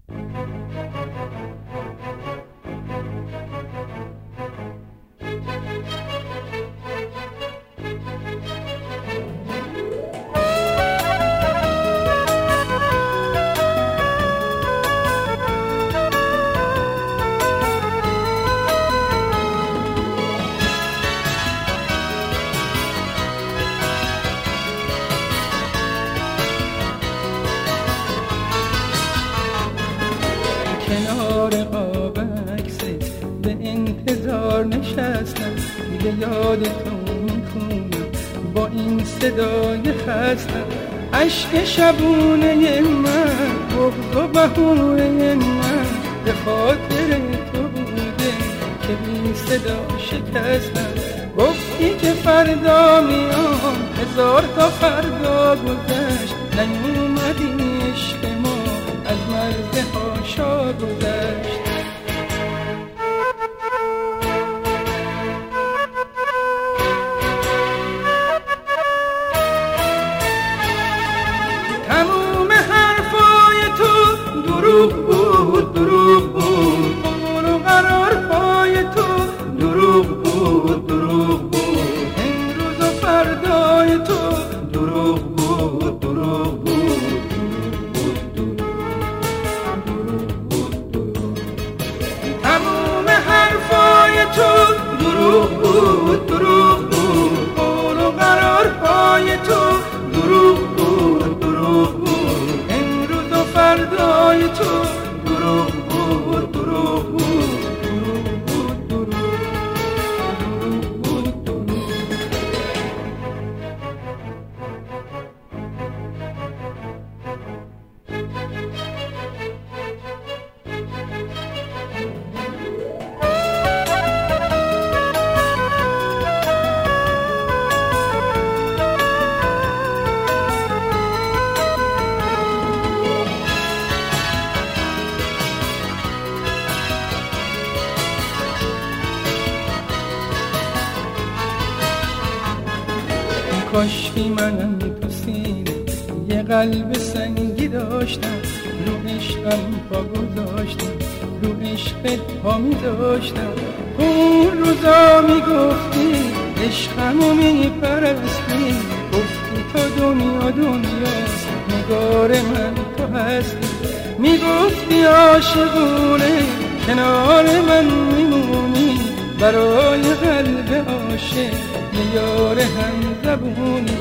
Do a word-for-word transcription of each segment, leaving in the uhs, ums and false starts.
کنار قاب عکست به انتظار نشستم، دیگه یاد تو میکنم با این صدای خستم. عشق شبونه من، بغض و بهونه من به خاطر تو بوده که بی صدا شکستم. گفتی که فردا میام، هزار تا فردا گذشت، نیومدی عشق ما از مرز هاشا گذشت. تموم حرفای تو دروغ بود، دروغ بود، قول و قرارهای تو دروغ بود، دروغ بود، امروز و فردای تو دروغ بود، دروغ بود. تو دروغ بود، دروغ بود، قول و قرارهای تو دروغ بود، دروغ بود، امروز و فردای تو دروغ بود، دروغ بود، دروغ بود، دروغ بود، دروغ بود. کاشکی منم تو سینه یه قلب سنگی داشتم، رو عشقم پا گذاشتم، رو عشقت پا می داشتم. اون روزا می گفتی عشقمو می پرستی، گفتی تا دنیا دنیاست، نگار من تو هستی. می گفتی عاشقونه کنار من میمونی، برای قلب عاشق یه یار هم زبونی.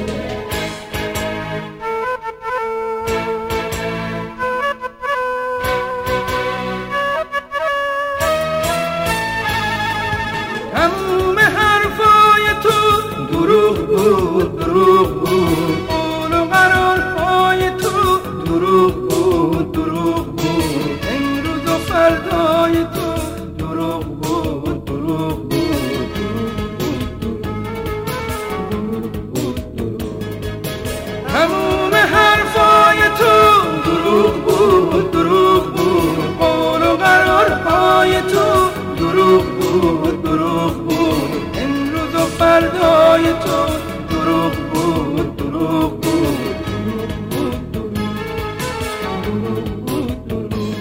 تموم حرفای تو دروغ بود، دروغ بود، قول و قرارهای تو دروغ بود، دروغ بود، امروز و فردای تو دروغ بود، دروغ بود. تموم حرفای تو دروغ بود، دروغ بود، قول و قرارهای تو دروغ بود، دروغ بود، امروز و فردای تو دروغ بود، دروغ بود، دروغ بود، دروغ بود.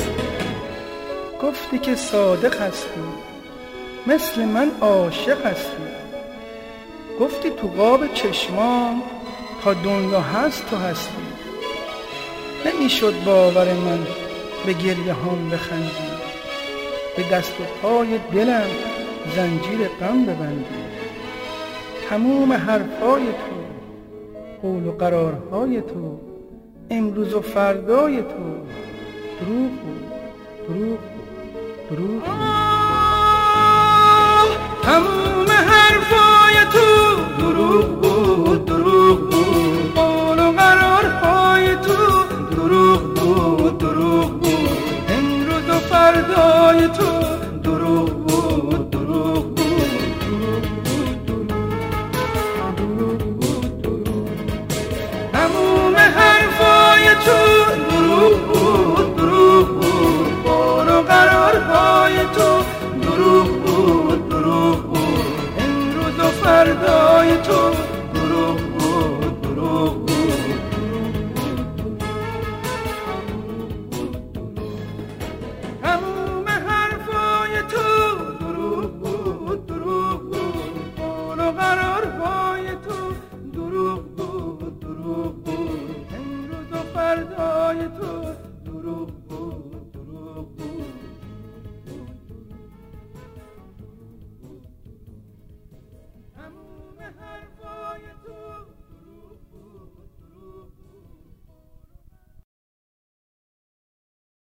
گفتی که صادق هستی، مثل من عاشق هستی. گفتی تو قاب چشمام تا دنیا هست تو هستی. نمیشد باور من به گریه هم بخندی، به دست و پای دلم زنجیر غم ببندی. تموم حرفای تو، قول و قرارهای تو، امروز و فردای تو دروغ بود، دروغ بود، دروغ بود. تموم حرفای تو دروغ بود، دروغ بود، قول و قرارهای تو دروغ بود، دروغ بود، امروز و فردای تو دروغ بود، دروغ بود، دروغ بود، دروغ بود، دروغ. تموم حرفای تو دروغ بود، دروغ بود، قول و قرارهای تو دروغ بود، دروغ بود، امروز و فردا و قرار